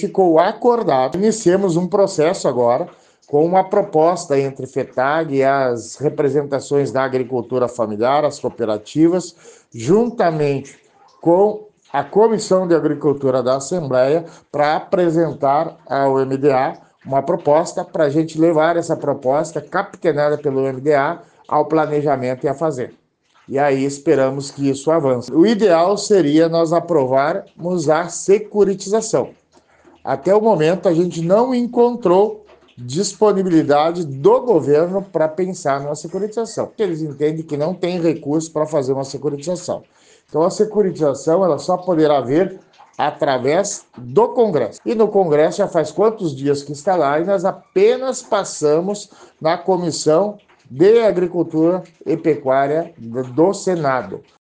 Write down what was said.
ficou acordado. Iniciamos um processo agora com uma proposta entre FETAG e as representações da agricultura familiar, as cooperativas, juntamente com a Comissão de Agricultura da Assembleia, para apresentar ao MDA uma proposta para a gente levar essa proposta, capitaneada pelo MDA, ao planejamento e à fazenda. E aí esperamos que isso avance. O ideal seria nós aprovarmos a securitização. Até o momento, a gente não encontrou disponibilidade do governo para pensar numa securitização. Eles entendem que não tem recurso para fazer uma securitização. Então, a securitização ela só poderá vir através do Congresso. E no Congresso já faz quantos dias que está lá e nós apenas passamos na Comissão de Agricultura e Pecuária do Senado.